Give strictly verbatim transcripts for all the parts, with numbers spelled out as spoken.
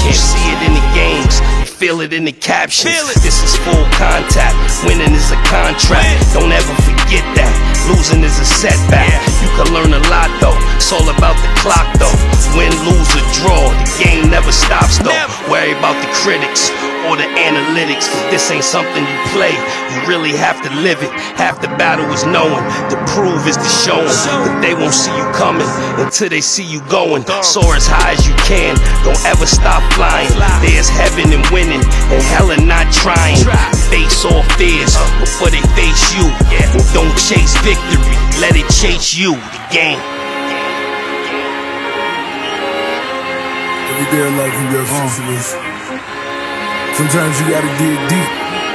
Can't see it in the games, you feel it in the captions. This is full contact, winning is a contract. Don't ever forget that, losing is a setback. You can learn a lot though, it's all about the clock though. Win, lose or draw, the game never stops though. Worry about the critics or the analytics, cause this ain't something you play, you really have to live it. Half the battle is knowing, the prove is the showing. But they won't see you coming until they see you going. Soar as high as you can, don't ever stop flying. There's heaven in winning and hell in not trying. Face all fears before they face you, and don't chase victory, let it chase you, the game. Every day of life you got sensitive. Sometimes you gotta dig deep.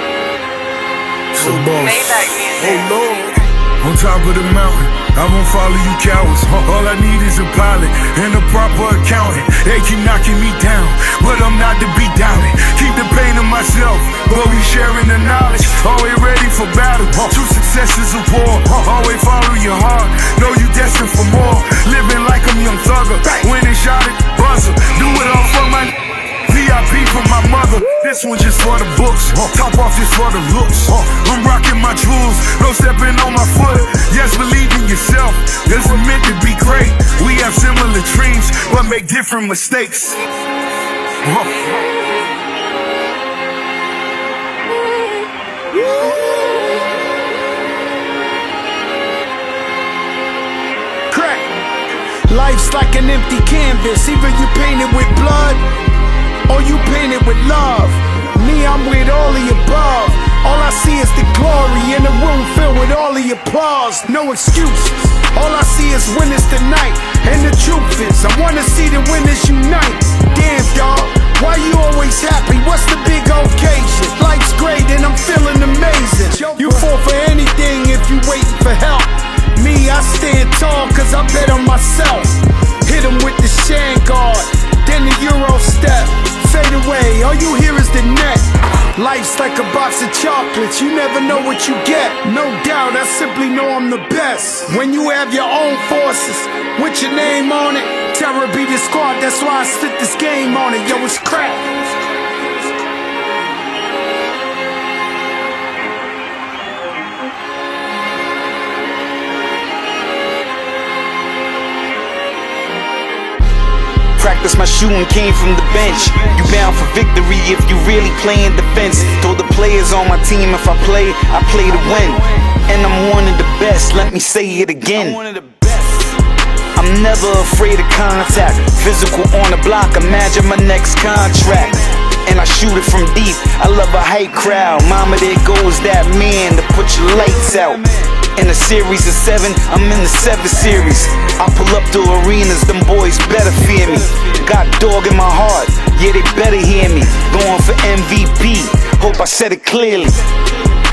So boss, oh Lord, on top of the mountain, I won't follow you cowards. All I need is a pilot and a proper accountant. They keep knocking me down, but I'm not to be doubted. Keep the pain in myself, but we sharing the knowledge. Always ready for battle, true success is a war. Always follow your heart, know you destined for more. Living like I'm Young Thugger, winning shot at the buzzer. Do it all for my V I P for my mother. This one just for the books, top off just for the looks. I'm rocking my jewels, no stepping on my foot. Yes, believe in yourself, this is meant to be great. We have similar dreams, but make different mistakes. Crack. Life's like an empty canvas, either you paint it with blood or you paint it with love. Me, I'm with all the above. All I see is the glory in a room filled with all the applause. No excuses, all I see is winners tonight. And the truth is, I wanna see the winners unite. Damn dawg, why you always happy? What's the big occasion? Life's great and I'm feeling amazing. You fall for anything if you waiting for help. Me, I stand tall cause I bet on myself. Hit him with the shan guard, then the Euro step. Fade away, all you hear is the net. Life's like a box of chocolates, you never know what you get. No doubt, I simply know I'm the best. When you have your own forces, with your name on it, terror be the squad, that's why I spit this game on it. Yo, it's crack. Practice my shooting came from the bench. You bound for victory if you really playing defense. Told the players on my team if I play, I play to win. And I'm one of the best, let me say it again. I'm never afraid of contact. Physical on the block, imagine my next contract. And I shoot it from deep, I love a hype crowd. Mama, there goes that man to put your lights out. In a series of seven, I'm in the seven series. I pull up to arenas, them boys better fear me. Got dog in my heart, yeah they better hear me. Going for M V P, hope I said it clearly.